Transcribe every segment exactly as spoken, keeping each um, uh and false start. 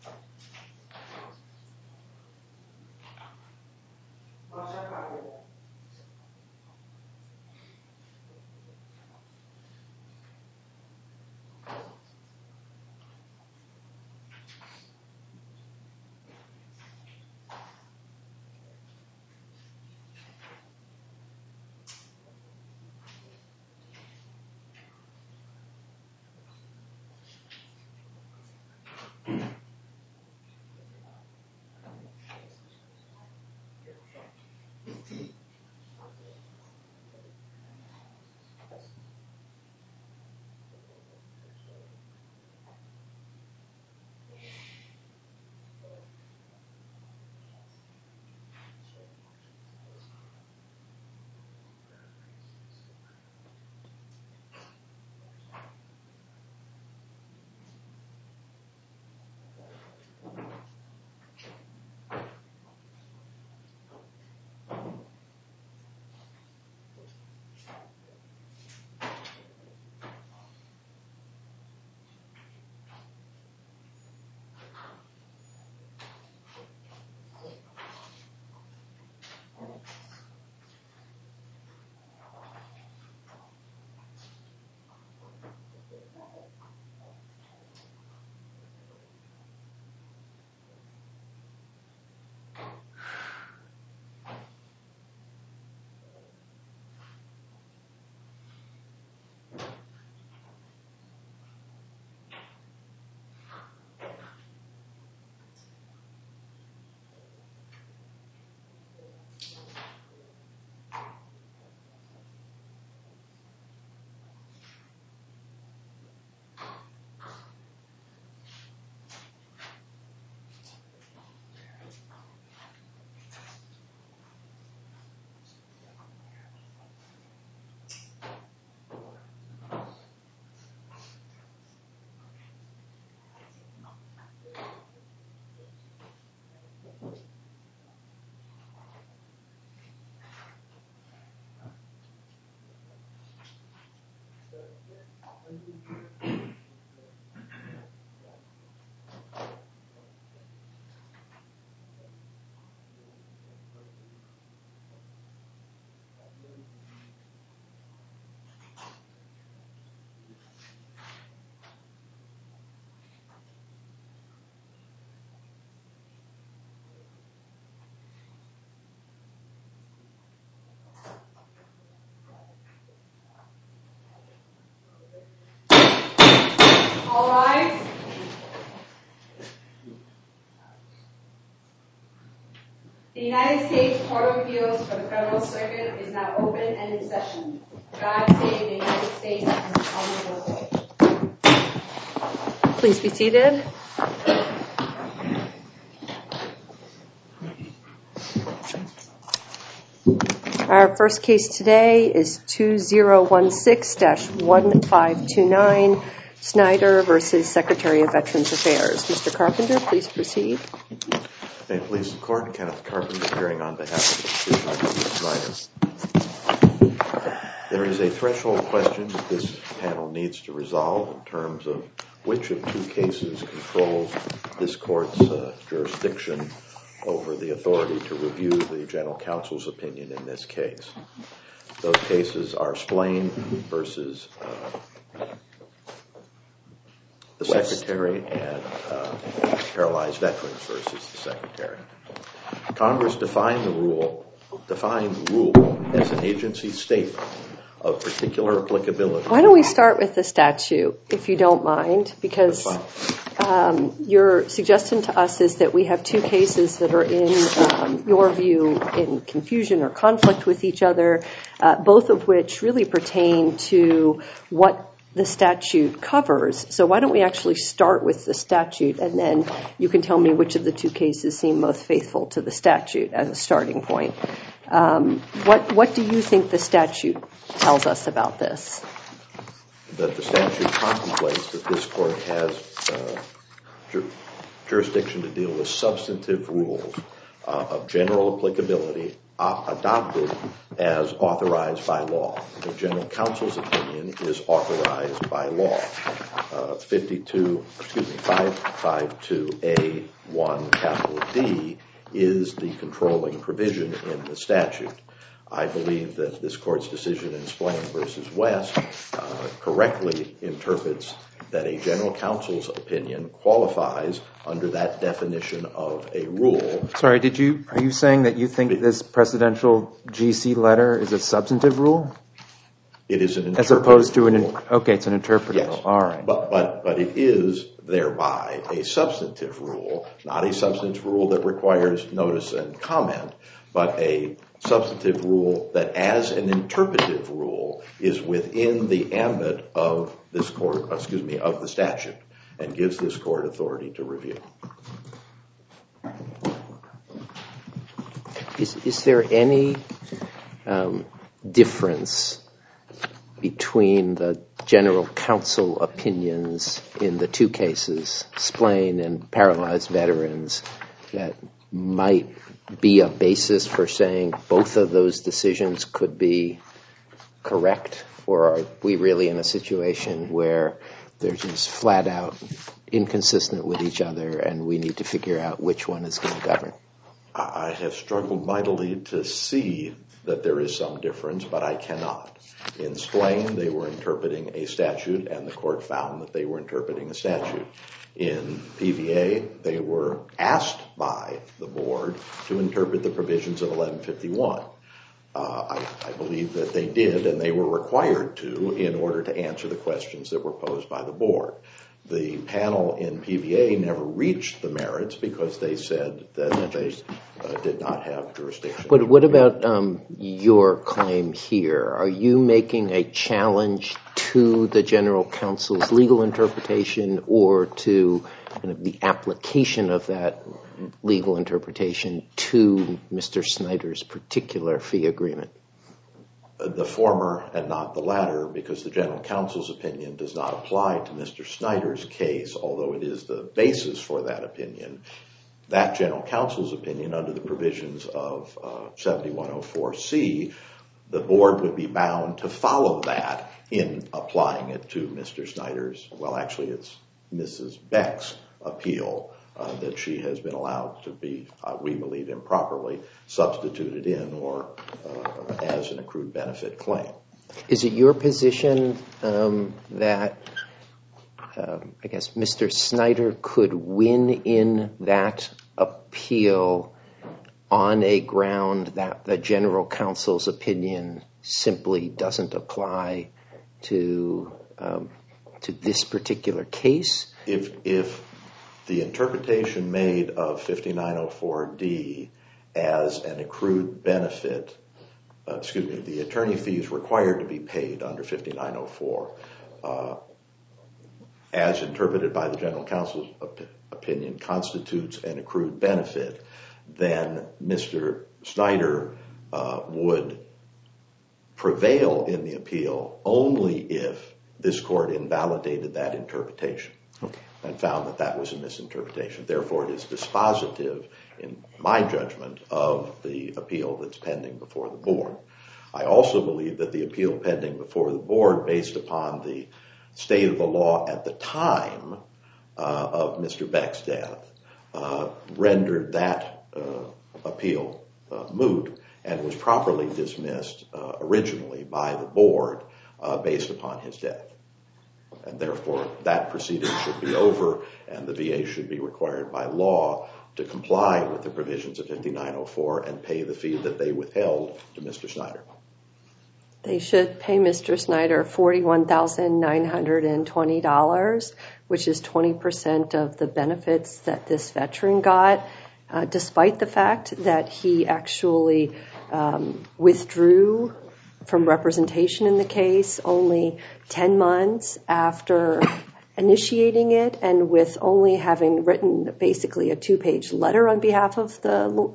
All rise. The United States Court of Appeals for the Federal Circuit is now open and in session. God save the United States and the Honorable Court. Please be seated. Our first case today is two zero one six dash one five two nine, Snyder versus Secretary of Veterans Affairs. Mister Carpenter, please proceed. May it please the Court, Kenneth Carpenter appearing on behalf of the petitioner, Mister Snyder. There is a threshold question that this panel needs to resolve in terms of which of two cases controls this Court's uh, jurisdiction over the authority to review the General Counsel's opinion in this case. Those cases are Splain versus uh, the Secretary and uh, Paralyzed Veterans versus the Secretary. Congress defined the rule, defined rule as an agency statement of particular applicability. Why don't we start with the statute, if you don't mind, because um, your suggestion to us is that we have two cases that are in um, your view in confusion or conflict with each other, uh, both of which really pertain to what the statute covers. So why don't we actually start with the statute, and then you can tell me which of the two cases seem most faithful to the statute as a starting point. Um, what what do you think the statute tells us about this? That the statute contemplates that this Court has uh, jur- jurisdiction to deal with substantive rules uh, of general applicability adopted as authorized by law. The general counsel's opinion is authorized by law. Uh, fifty-two, excuse me, five fifty-two A one capital D is the controlling provision in the statute. I believe that this court's decision in Splain versus West uh, correctly interprets that a general counsel's opinion qualifies under that definition of a rule. Sorry, did you are you saying that you think this presidential G C letter is a substantive rule? It is an interpretive As opposed to an rule. okay, it's an interpretive Yes. rule. All right. But but but it is thereby a substantive rule, not a substantive rule that requires notice and comment, but a substantive rule that as an interpretive rule is within the ambit of this court, excuse me, of the statute, and gives this court authority to review. Is, is there any um, difference between the general counsel opinions in the two cases, Splain and paralyzed veterans, that might be a basis for saying both of those decisions could be correct? Or are we really in a situation where they're just flat out inconsistent with each other and we need to figure out which one is going to govern? I have struggled mightily to see that there is some difference, but I cannot. In Splain, they were interpreting a statute, and the court found that they were interpreting a statute. In P V A, they were asked by the board to interpret the provisions of eleven fifty-one. Uh, I, I believe that they did, and they were required to in order to answer the questions that were posed by the board. The panel in P V A never reached the merits because they said that they uh, did not have jurisdiction. But what about um, your claim here? Are you making a challenge to the general counsel's legal interpretation or to kind of the application of that legal interpretation to Mister Snyder's particular fee agreement? The former and not the latter, because the general counsel's opinion does not apply to Mister Snyder's case, although it is the basis for that opinion. That general counsel's opinion, under the provisions of uh, seventy-one oh four C, the board would be bound to follow that in applying it to Mister Snyder's, well, actually it's Missus Beck's appeal uh, that she has been allowed to be, uh, we believe improperly, substituted in or uh, as an accrued benefit claim. Is it your position um, that, um, I guess, Mister Snyder could win in that appeal on a ground that the general counsel's opinion simply doesn't apply to um, to this particular case? If if the interpretation made of fifty-nine oh four D as an accrued benefit, uh, excuse me, the attorney fees required to be paid under fifty-nine oh four, uh, as interpreted by the general counsel's op- opinion, constitutes an accrued benefit, then Mister Snyder uh, would prevail in the appeal only if this court invalidated that interpretation. Okay. And found that that was a misinterpretation. Therefore, it is dispositive, in my judgment, of the appeal that's pending before the board. I also believe that the appeal pending before the board, based upon the state of the law at the time uh, of Mister Beck's death, uh, rendered that uh, appeal uh, moot and was properly dismissed uh, originally by the board uh, based upon his death. And therefore, that proceeding should be over, and the V A should be required by law to comply with the provisions of fifty-nine oh four and pay the fee that they withheld to Mister Snyder. They should pay Mister Snyder forty-one thousand nine hundred twenty dollars, which is twenty percent of the benefits that this veteran got, uh, despite the fact that he actually um, withdrew from representation in the case only ten months after initiating it, and with only having written basically a two-page letter on behalf of the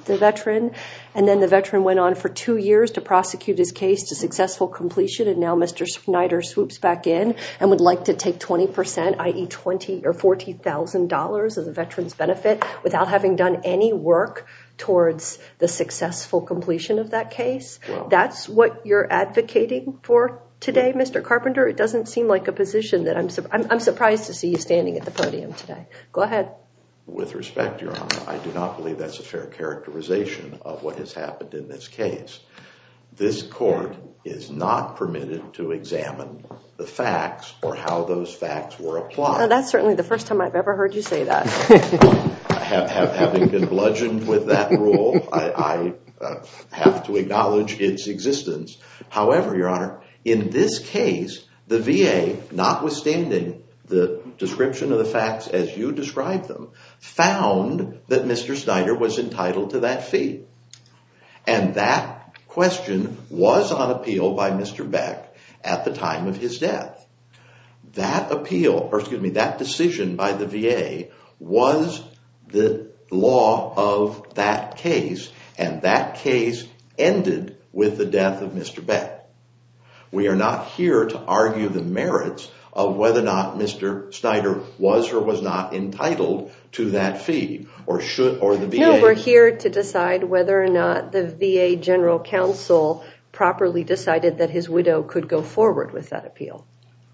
the veteran, and then the veteran went on for two years to prosecute his case to successful completion, and now Mister Snyder swoops back in and would like to take twenty percent, that is twenty or forty thousand dollars of the veteran's benefit without having done any work towards the successful completion of that case. Wow. That's what you're advocating for today, Mister Carpenter? It doesn't seem like a position that I'm, su- I'm I'm surprised to see you standing at the podium today. Go ahead. With respect, Your Honor, I do not believe that's a fair characterization of what has happened in this case. This court is not permitted to examine the facts or how those facts were applied. Now, that's certainly the first time I've ever heard you say that. have, have, having been bludgeoned with that rule, I, I uh, have to acknowledge its existence. However, Your Honor, in this case, the V A, notwithstanding the description of the facts as you described them, found that Mister Snyder was entitled to that fee. And that question was on appeal by Mister Beck at the time of his death. That appeal, or excuse me, that decision by the V A was the law of that case, and that case ended with the death of Mister Beck. We are not here to argue the merits of whether or not Mister Snyder was or was not entitled to that fee, or should, or the V A. No, we're here to decide whether or not the V A General Counsel properly decided that his widow could go forward with that appeal.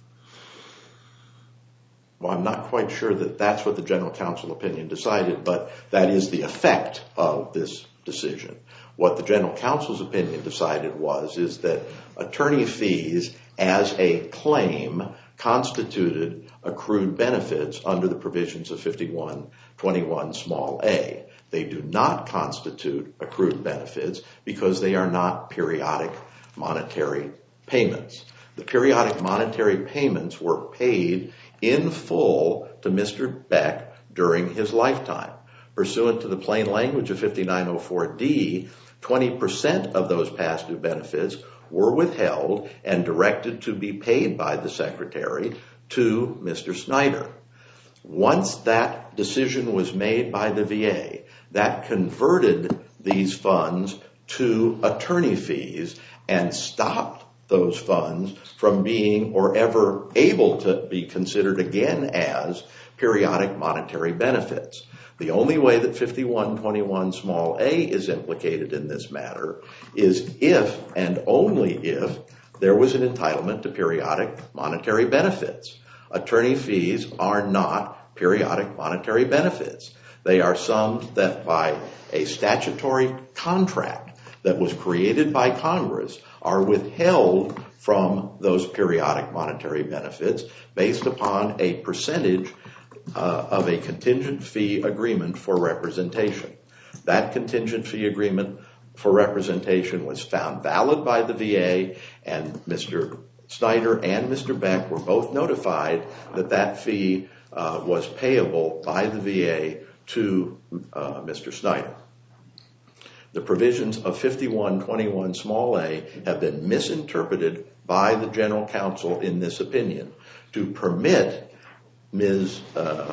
Well, I'm not quite sure that that's what the General Counsel opinion decided, but that is the effect of this decision. What the General Counsel's opinion decided was is that attorney fees as a claim constituted accrued benefits under the provisions of fifty-one twenty-one small a. They do not constitute accrued benefits because they are not periodic monetary payments. The periodic monetary payments were paid in full to Mister Beck during his lifetime. Pursuant to the plain language of fifty-nine oh four D, twenty percent of those past due benefits were withheld and directed to be paid by the Secretary to Mister Snyder. Once that decision was made by the V A, that converted these funds to attorney fees and stopped those funds from being or ever able to be considered again as periodic monetary benefits. The only way that fifty-one twenty-one small a is implicated in this matter is if and only if there was an entitlement to periodic monetary benefits. Attorney fees are not periodic monetary benefits. They are sums that by a statutory contract that was created by Congress are withheld from those periodic monetary benefits based upon a percentage Uh, of a contingent fee agreement for representation. That contingent fee agreement for representation was found valid by the V A, and Mister Snyder and Mister Beck were both notified that that fee uh, was payable by the V A to uh, Mister Snyder. The provisions of fifty-one twenty-one small a have been misinterpreted by the General Counsel in this opinion to permit Miz Uh,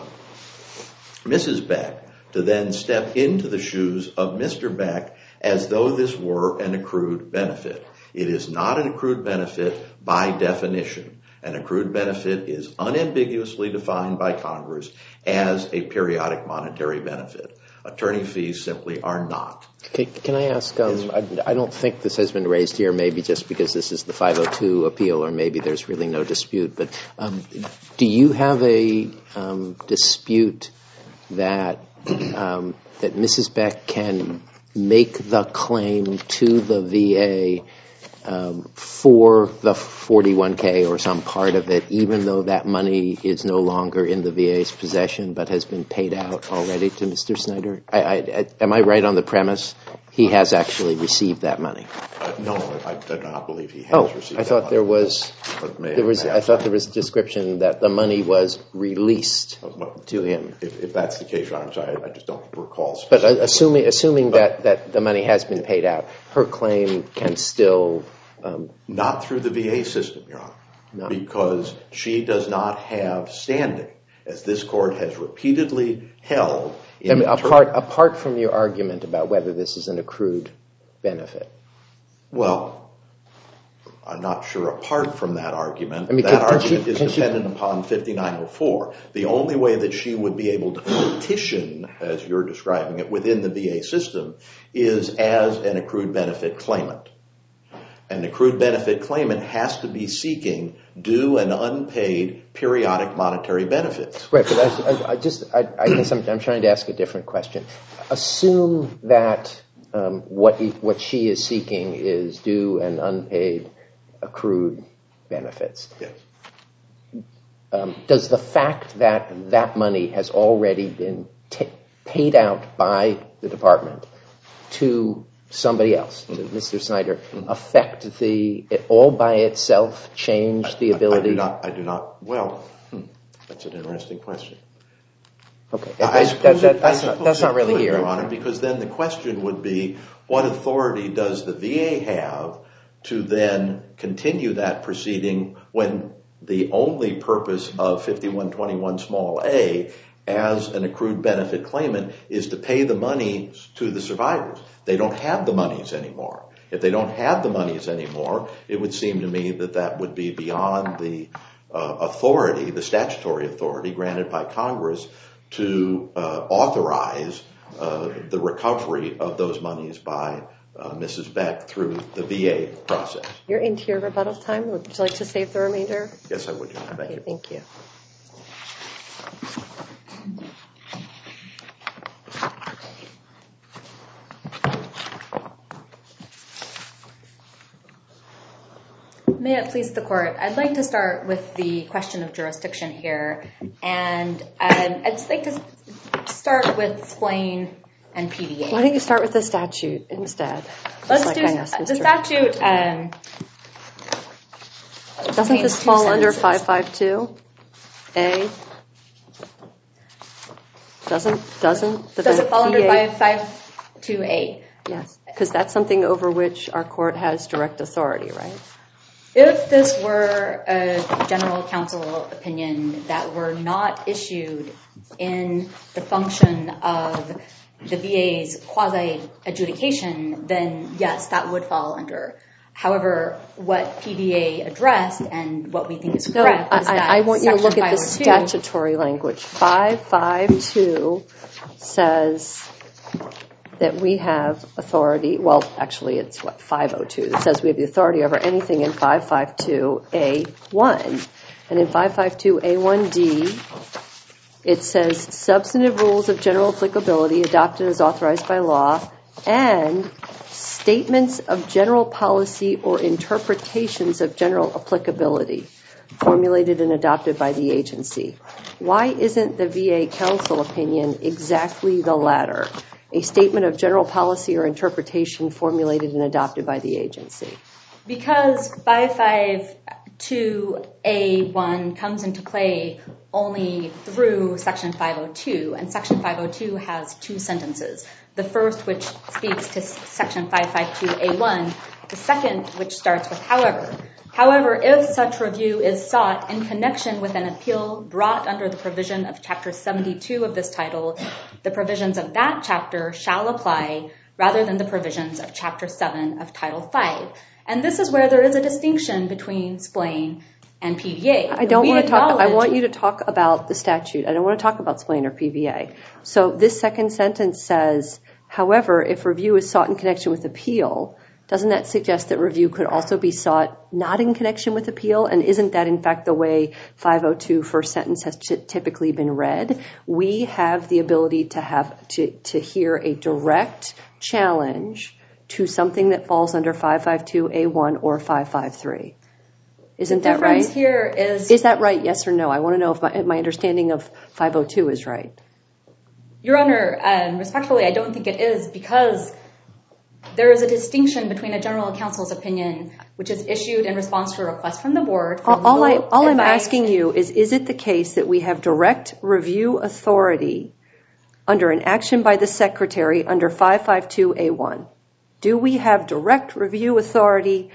Missus Beck to then step into the shoes of Mister Beck as though this were an accrued benefit. It is not an accrued benefit by definition. An accrued benefit is unambiguously defined by Congress as a periodic monetary benefit. Attorney fees simply are not. Okay, can I ask, um, I, I don't think this has been raised here, maybe just because this is the five oh two appeal, or maybe there's really no dispute, but um, do you have a um, dispute that um, that Missus Beck can make the claim to the V A um, for the forty-one K or some part of it, even though that money is no longer in the V A's possession but has been paid out already to Mister Snyder? I, I, I, am I right on the premise he has actually received that money? Uh, no, I do not believe he has oh, received I that thought money. there was, may, there was I thought there was a description that the money was released well, to him. If, if that's the case, I'm sorry, I just don't recall. But uh, assuming assuming that, that the money has been paid out, her claim can still... Um, not through the V A system, Your Honor, no. Because she does not have standing. As this court has repeatedly held I mean, apart, apart from your argument about whether this is an accrued benefit. Well, I'm not sure apart from that argument. I mean, that can, argument can she, is dependent she, upon fifty-nine oh four. The only way that she would be able to petition, as you're describing it, within the V A system is as an accrued benefit claimant. An accrued benefit claimant has to be seeking due and unpaid periodic monetary benefits. Right, but I, I just, I, I guess I'm, I'm trying to ask a different question. Assume that um, what he, what she is seeking is due and unpaid accrued benefits. Yes. Um, does the fact that that money has already been t- paid out by the department to somebody else, to mm-hmm. Mister Snyder, mm-hmm. affect the, it all by itself change I, the ability? I, I do not, I do not, well, hmm, that's an interesting question. Okay, I, I that, that, it, that's, not, that's not really could, here. Your Honor, because then the question would be, what authority does the V A have to then continue that proceeding when the only purpose of fifty-one twenty-one small a as an accrued benefit claimant is to pay the money to the survivors? They don't have the monies anymore. If they don't have the monies anymore, it would seem to me that that would be beyond the uh, authority, the statutory authority granted by Congress to uh, authorize uh, the recovery of those monies by uh, Missus Beck through the V A process. You're into your rebuttal time. Would you like to save the remainder? Yes, I would. Thank okay, you. Thank you. May it please the court, I'd like to start with the question of jurisdiction here, and um, I'd just like to start with Splain and P D A. Why don't you start with the statute instead? Let's like do the statute. Um, Doesn't this fall under five five two A? Doesn't doesn't the Does it fall V A? under five five two A? Yes, because that's something over which our court has direct authority, right? If this were a general counsel opinion that were not issued in the function of the V A's quasi-adjudication, then yes, that would fall under. However, what P D A addressed and what we think is correct no, is I, that I want you to look at the five oh two statutory language. five five two says that we have authority, well, actually it's what, five oh two. It says we have the authority over anything in five five two A one. And in five five two A one D, it says substantive rules of general applicability adopted as authorized by law and statements of general policy or interpretations of general applicability formulated and adopted by the agency. Why isn't the V A counsel opinion exactly the latter? A statement of general policy or interpretation formulated and adopted by the agency? Because five five two A one comes into play only through Section five oh two, and Section five oh two has two sentences. The first, which speaks to Section five five two A one, the second, which starts with however. However, if such review is sought in connection with an appeal brought under the provision of Chapter seventy-two of this title, the provisions of that chapter shall apply rather than the provisions of Chapter seven of Title five. And this is where there is a distinction between Splain and P V A. I don't we want to talk, I want you to talk about the statute. I don't want to talk about Splain or P V A. So this second sentence says, however, if review is sought in connection with appeal, doesn't that suggest that review could also be sought not in connection with appeal? And isn't that, in fact, the way five oh two first sentence has typically been read? We have the ability to have to, to hear a direct challenge to something that falls under five five two A one or five five three. Isn't that right? The difference here is... Is that right, yes or no? I want to know if my, my understanding of five oh two is right. Your Honor, um, respectfully, I don't think it is, because there is a distinction between a general counsel's opinion, which is issued in response to a request from the board. For all all, I, all I'm advice. asking you is, is it the case that we have direct review authority under an action by the Secretary under five five two A one? Do we have direct review authority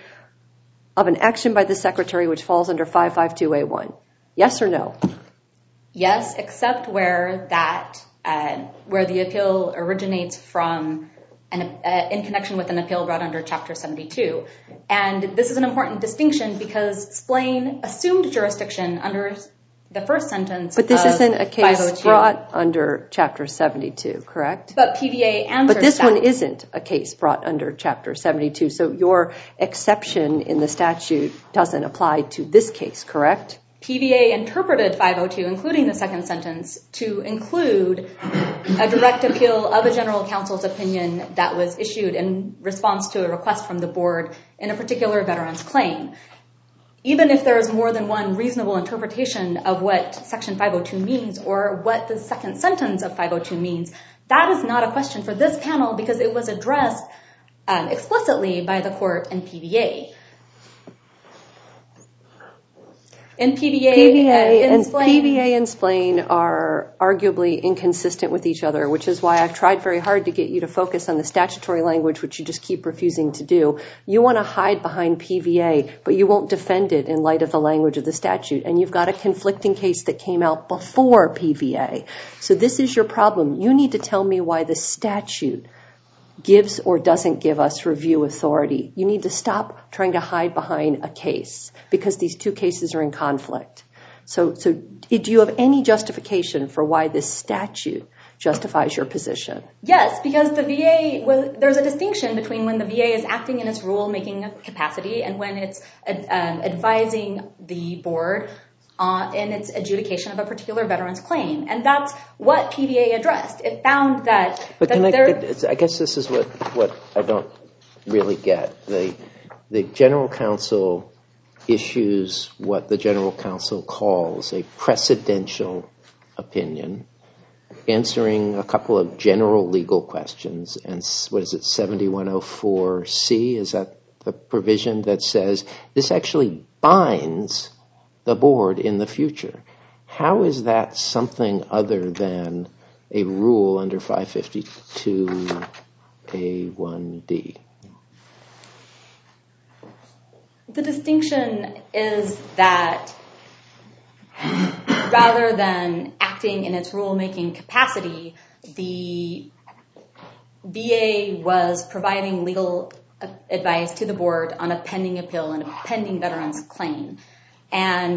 of an action by the Secretary which falls under five five two A one? Yes or no? Yes, except where that uh, where the appeal originates from an, uh, in connection with an appeal brought under Chapter seventy-two. And this is an important distinction because Splain assumed jurisdiction under the first sentence. But this of isn't a case five oh two. brought under Chapter seventy-two, correct? But P V A answers But this that. one isn't a case brought under Chapter seventy-two, so your exception in the statute doesn't apply to this case, correct? P V A interpreted five oh two, including the second sentence, to include a direct appeal of a general counsel's opinion that was issued in response to a request from the board in a particular veteran's claim. Even if there is more than one reasonable interpretation of what Section five oh two means or what the second sentence of five oh two means, that is not a question for this panel because it was addressed um, explicitly by the court and P V A. In P V A, P V A uh, and Splain, P V A and Splain are arguably inconsistent with each other, which is why I've tried very hard to get you to focus on the statutory language, which you just keep refusing to do. You want to hide behind P V A, but you won't defend it in light of the language of the statute. And you've got a conflicting case that came out before P V A. So this is your problem. You need to tell me why the statute gives or doesn't give us review authority. You need to stop trying to hide behind a case because these two cases are in conflict. So, so do you have any justification for why this statute justifies your position? Yes, because the V A, was, there's a distinction between when the V A is acting in its rule-making capacity and when it's um, advising the board Uh, in its adjudication of a particular veteran's claim. And that's what P V A addressed. It found that... But that can I, there, I guess this is what, what I don't really get. The, the general counsel issues what the general counsel calls a precedential opinion, answering a couple of general legal questions. And what is it, seventy-one oh four C? Is that the provision that says this actually binds the board in the future? How is that something other than a rule under five fifty-two A one D? the distinction is that rather than acting in its rule-making capacity, the V A was providing legal advice to the board on a pending appeal and a pending veteran's claim. And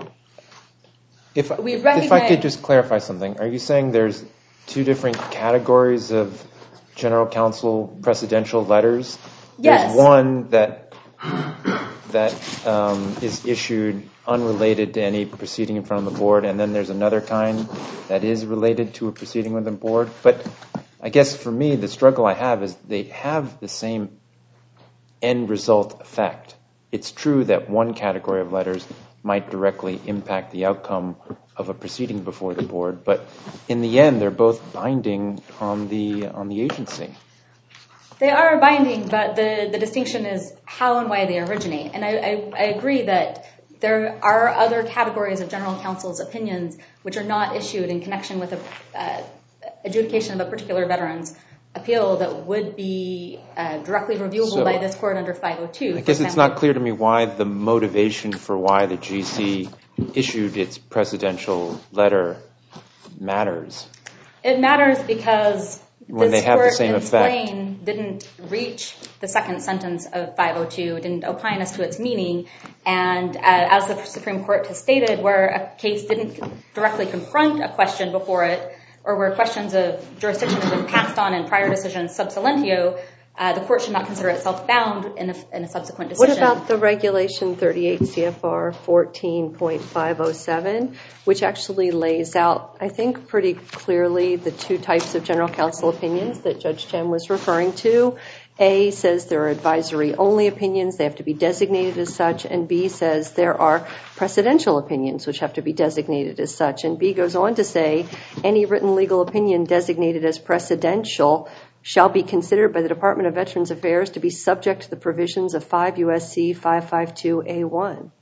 if, we if recognize... I could just clarify something, are you saying there's two different categories of general counsel precedential letters? Yes. There's one that that um, is issued unrelated to any proceeding in front of the board, and then there's another kind that is related to a proceeding with the board. But I guess for me, the struggle I have is they have the same end result effect. It's true that one category of letters might directly impact the outcome of a proceeding before the board, but in the end, they're both binding on the on the agency. They are binding, but the, the distinction is how and why they originate. And I, I, I agree that there are other categories of general counsel's opinions which are not issued in connection with a uh, adjudication of a particular veteran's appeal that would be uh, directly reviewable So, by this court under five oh two. I guess it's not clear to me why the motivation for why the G C issued its precedential letter matters. It matters because When this they have the court same in effect. Splain didn't reach the second sentence of five oh two, didn't opine as to its meaning, and uh, as the Supreme Court has stated, where a case didn't directly confront a question before it, or where questions of jurisdiction have been passed on in prior decisions sub silentio, uh, the court should not consider itself bound in a, in a subsequent decision. What about the regulation thirty-eight C F R fourteen point five oh seven, which actually lays out, I think, pretty clearly the two types of general counsel opinions that Judge Chen was referring to? A says there are advisory only opinions, they have to be designated as such, and B says there are precedential opinions which have to be designated as such. And B goes on to say any written legal opinion designated as precedential shall be considered by the Department of Veterans Affairs to be subject to the provisions of five U S C five fifty-two A one.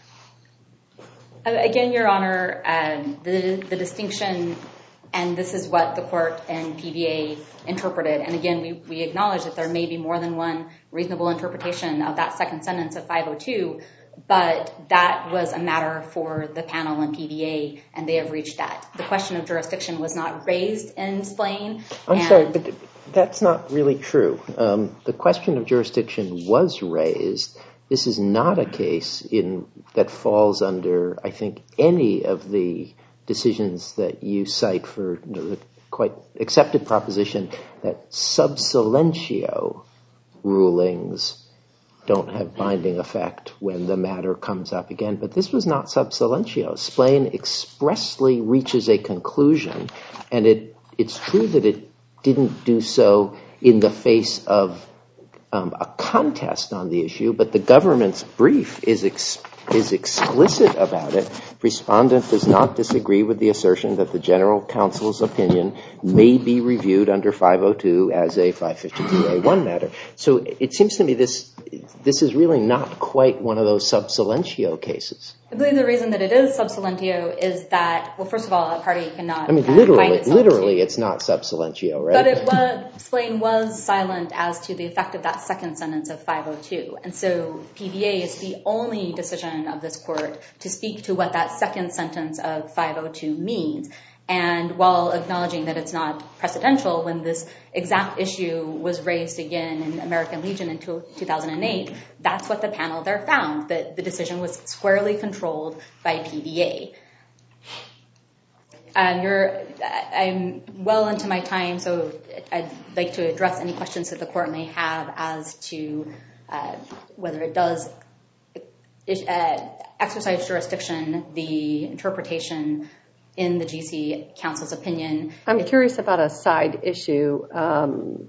Again, Your Honor, um, the, the distinction, and this is what the court and P V A interpreted, and again, we, we acknowledge that there may be more than one reasonable interpretation of that second sentence of five oh two, but that was a matter for the panel in P V A, and they have reached that. The question of jurisdiction was not raised in Splain. I'm sorry, but that's not really true. Um, the question of jurisdiction was raised. This is not a case in that falls under, I think, any of the decisions that you cite for you know, the quite accepted proposition that sub silentio rulings don't have binding effect when the matter comes up again. But this was not sub silentio. Splain expressly reaches a conclusion, and it it's true that it didn't do so in the face of um, a contest on the issue, but the government's brief is ex- is explicit about it. Respondent does not disagree with the assertion that the general counsel's opinion may be reviewed under five oh two as a five fifty-two A one matter. So it seems to me this this is really not quite one of those sub silentio cases. I believe the reason that it is sub silentio is that, well, first of all, a party cannot. I mean, uh, literally, literally, it's not sub silentio, right? But it was, Splain was silent as to the effect of that second sentence of five oh two. And so P V A is the only decision of this court to speak to what that second sentence of five oh two means. And while acknowledging that it's not precedential, when this exact issue was raised again in American Legion in two thousand eight, that's what the panel there found, that the decision was squarely controlled by P V A. Um, you're, I'm well into my time, so I'd like to address any questions that the court may have as to uh, whether it does uh, exercise jurisdiction, the interpretation in the G C Council's opinion. I'm it, curious about a side issue. Um,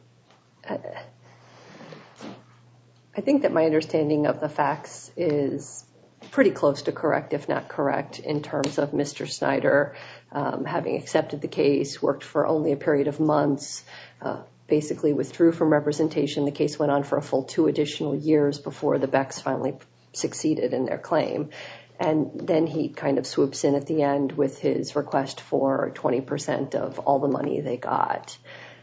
I think that my understanding of the facts is pretty close to correct, if not correct, in terms of Mister Snyder um, having accepted the case, worked for only a period of months, uh, basically withdrew from representation. The case went on for a full two additional years before the Becks finally succeeded in their claim. And then he kind of swoops in at the end with his request for twenty percent of all the money they got.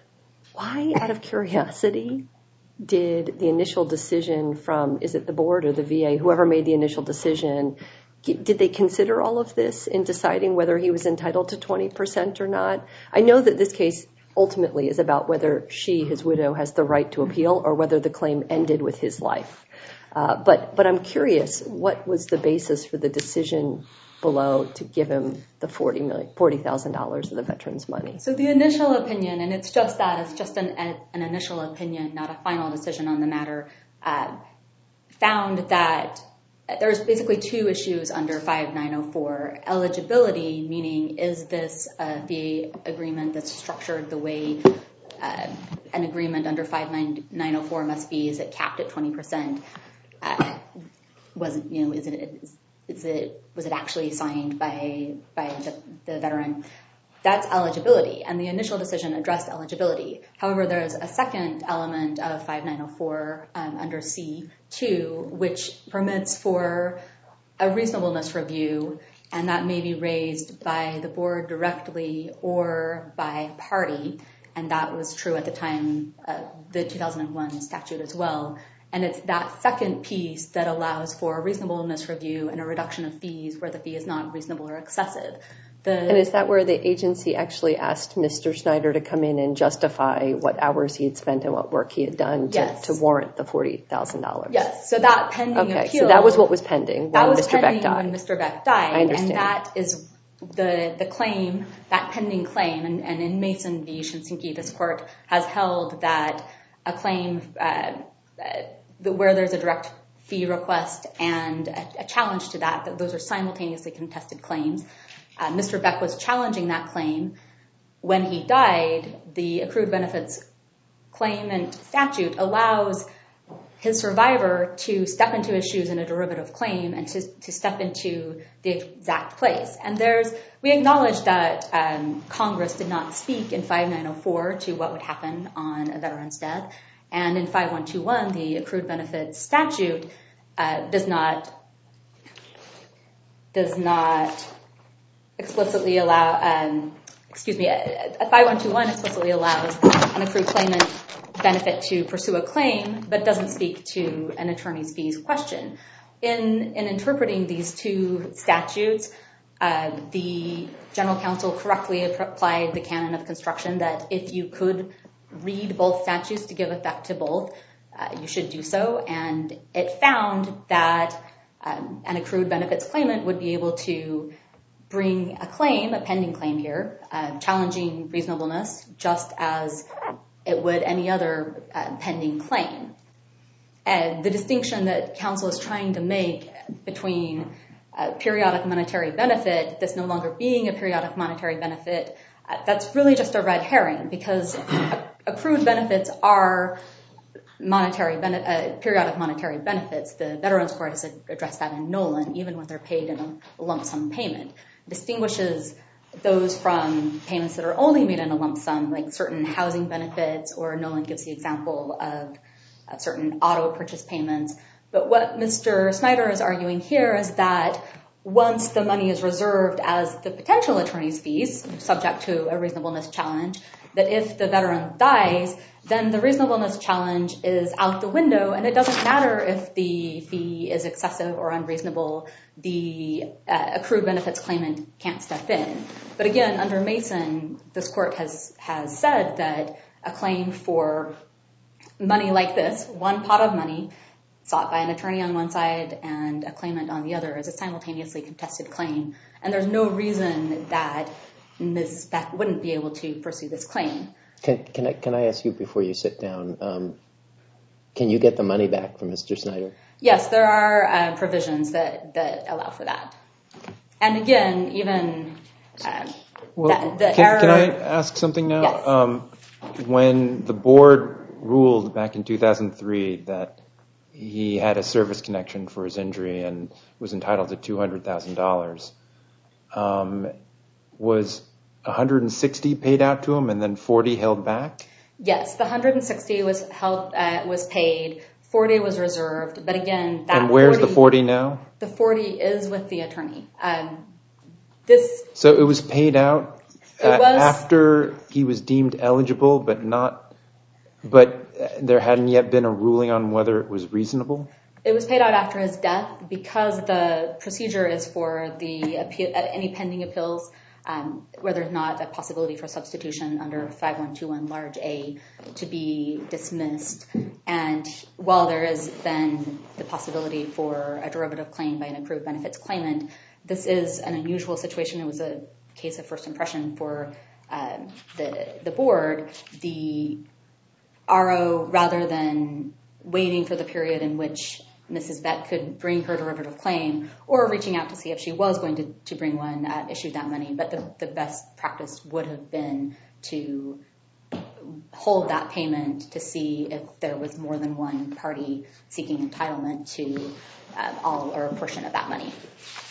Why, out of curiosity, did the initial decision from, is it the board or the V A, whoever made the initial decision, did they consider all of this in deciding whether he was entitled to twenty percent or not? I know that this case ultimately is about whether she, his widow, has the right to appeal or whether the claim ended with his life. Uh, but but I'm curious, what was the basis for the decision below to give him the forty million, forty thousand dollars of the veterans' money? So the initial opinion, and it's just that, it's just an, an initial opinion, not a final decision on the matter, uh, found that there's basically two issues under five nine oh four. Eligibility, meaning is this uh, the agreement that's structured the way uh, an agreement under five nine oh four must be? Is it capped at twenty percent? Uh, was it, you know, is it, is, is it, was it actually signed by, by the, the veteran? That's eligibility, and the initial decision addressed eligibility. However, there's a second element of five nine oh four um, under C two, which permits for a reasonableness review, and that may be raised by the board directly or by a party, and that was true at the time of the two thousand one statute as well. And it's that second piece that allows for a reasonableness review and a reduction of fees where the fee is not reasonable or excessive. The, and is that where the agency actually asked Mister Snyder to come in and justify what hours he had spent and what work he had done to, yes. to warrant the forty thousand dollars? Yes, so that pending okay, appeal. So that was what was pending that when was Mister pending Beck died. when Mister Beck died. I understand. And that is the the claim, that pending claim, and, and in Mason v. Shinsinki, this court has held that a claim uh, uh, where there's a direct fee request and a, a challenge to that, that those are simultaneously contested claims. Uh, Mister Beck was challenging that claim. When he died, the accrued benefits claimant statute allows his survivor to step into his shoes in a derivative claim and to, to step into the exact place. And there's, we acknowledge that um, Congress did not speak in five nine oh four to what would happen on a veteran's death. And in five one two one, the accrued benefits statute uh, does not does not explicitly allow, um, excuse me, uh, five one two one explicitly allows an accrued claimant benefit to pursue a claim, but doesn't speak to an attorney's fees question. In, in interpreting these two statutes, uh, the General Counsel correctly applied the canon of construction that if you could read both statutes to give effect to both, uh, you should do so. And it found that um, an accrued benefits claimant would be able to bring a claim, a pending claim here, uh, challenging reasonableness, just as it would any other uh, pending claim. And the distinction that counsel is trying to make between a periodic monetary benefit, this no longer being a periodic monetary benefit, uh, that's really just a red herring, because accrued benefits are monetary bene- uh, periodic monetary benefits. The Veterans Court has addressed that in Nolan, even when they're paid in a lump sum payment. Distinguishes those from payments that are only made in a lump sum, like certain housing benefits, or Nolan gives the example of uh, certain auto purchase payments. But what Mister Snyder is arguing here is that once the money is reserved as the potential attorney's fees, subject to a reasonableness challenge, that if the veteran dies, then the reasonableness challenge is out the window, and it doesn't matter if the fee is excessive or unreasonable. The uh, accrued benefits claimant can't step in. But again, under Mason, this court has, has said that a claim for money like this, one pot of money, sought by an attorney on one side and a claimant on the other, is a simultaneously contested claim. And there's no reason that Miz Beck wouldn't be able to pursue this claim. Can, can, I, can I ask you before you sit down, um, can you get the money back from Mister Snyder? Yes, there are uh, provisions that, that allow for that. And again, even uh, well, that, the can, error... Can I ask something now? Yes. Um, when the board ruled back in two thousand three that he had a service connection for his injury and was entitled to two hundred thousand dollars, um, was one hundred sixty paid out to him and then forty held back? Yes, the one hundred sixty was held, uh, was paid, forty was reserved, but again, that And where's forty, the forty now? The forty is with the attorney. Um, this So it was paid out uh, It was- after he was deemed eligible, but not, but there hadn't yet been a ruling on whether it was reasonable? It was paid out after his death because the procedure is for the appeal, uh, any pending appeals, um, where there's not a possibility for substitution under five one two one large A to be dismissed. And while there is then the possibility for a derivative claim by an accrued benefits claimant, this is an unusual situation. It was a case of first impression for um, the, the board. The R O, rather than waiting for the period in which Missus Beck could bring her derivative claim or reaching out to see if she was going to, to bring one, uh, issued that money. But the, the best practice would have been to hold that payment to see if there was more than one party seeking entitlement to uh, all or a portion of that money.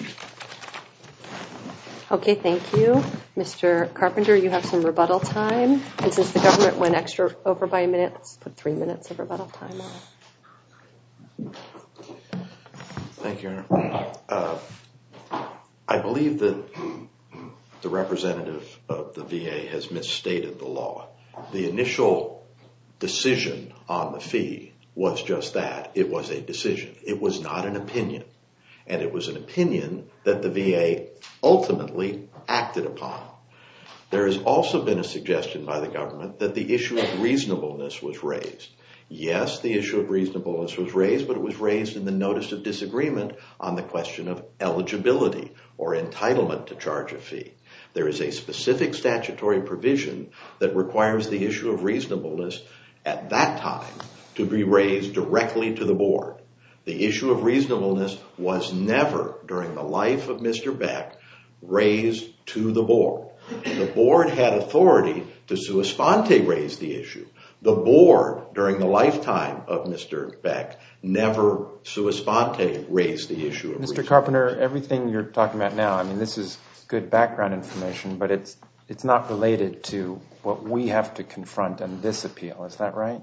Okay, thank you. Mister Carpenter, you have some rebuttal time. And since the government went extra over by a minute, let's put three minutes of rebuttal time on. Thank you, Your Honor. Uh, I believe that the representative of the V A has misstated the law. The initial decision on the fee was just that. It was a decision. It was not an opinion. And it was an opinion that the V A ultimately acted upon. There has also been a suggestion by the government that the issue of reasonableness was raised. Yes, the issue of reasonableness was raised, but it was raised in the notice of disagreement on the question of eligibility or entitlement to charge a fee. There is a specific statutory provision that requires the issue of reasonableness at that time to be raised directly to the board. The issue of reasonableness was never, during the life of Mister Beck, raised to the board. The board had authority to sua sponte raise the issue. The board, during the lifetime of Mister Beck, never sua sponte raised the issue of Mister Carpenter, everything you're talking about now, I mean, this is good background information, but it's it's not related to what we have to confront in this appeal. Is that right?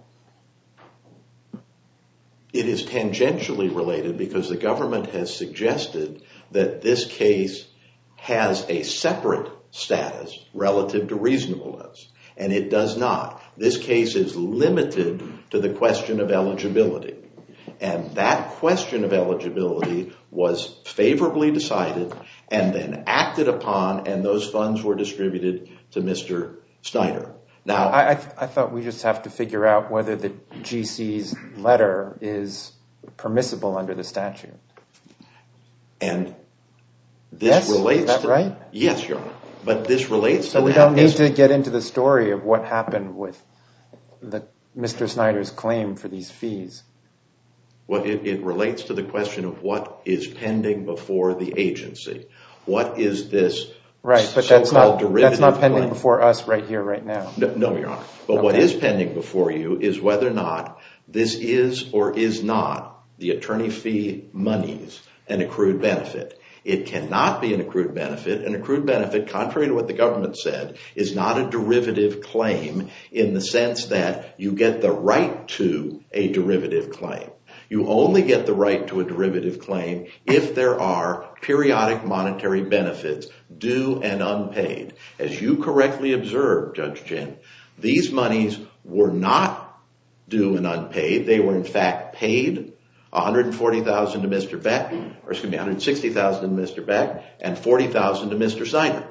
It is tangentially related because the government has suggested that this case has a separate status relative to reasonableness, and it does not. This case is limited to the question of eligibility. And that question of eligibility was favorably decided and then acted upon, and those funds were distributed to Mister Snyder. Now, I, I, th- I thought we just have to figure out whether the G C's letter is permissible under the statute. And this yes? relates is that to... right? Yes, Your Honor. But this relates so to we that. don't need as, to get into the story of what happened with the Mister Snyder's claim for these fees. Well, it, it relates to the question of what is pending before the agency. What is this right, but so-called that's not, derivative that's not pending claim? before us right here, right now. No, no Your Honor. But okay. what is pending before you is whether or not this is or is not the attorney fee monies an accrued benefit. It cannot be an accrued benefit. An accrued benefit, contrary to what the government said, is not a derivative claim in the sense that you get the right to a derivative claim. You only get the right to a derivative claim if there are periodic monetary benefits due and unpaid. As you correctly observed, Judge Jin, these monies were not due and unpaid. They were in fact paid. one hundred forty thousand dollars to Mister Beck, or excuse me, one hundred sixty thousand dollars to Mister Beck, and forty thousand dollars to Mister Snyder.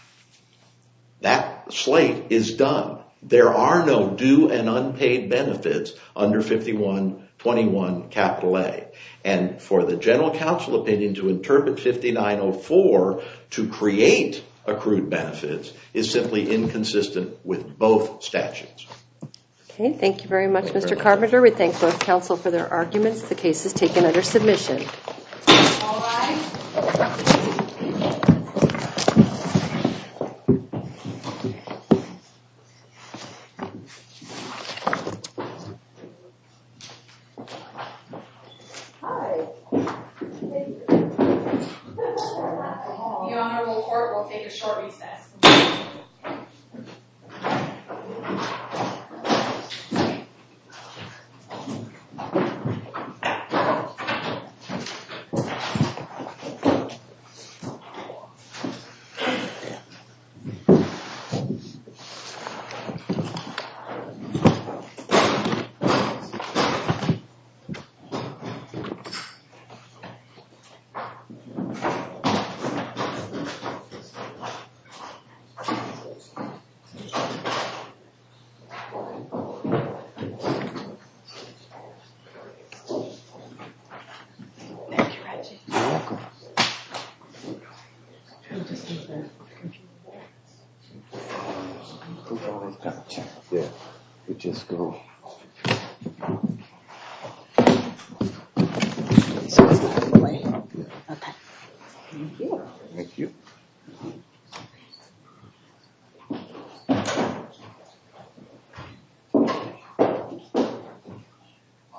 That slate is done. There are no due and unpaid benefits under fifty-one twenty-one capital A. And for the general counsel opinion to interpret fifty-nine oh four to create accrued benefits is simply inconsistent with both statutes. Okay, thank you very much, Mister Carpenter. We thank both counsel for their arguments. The case is taken under submission. All rise. The Honorable Court will take a short recess. Yeah, we just go.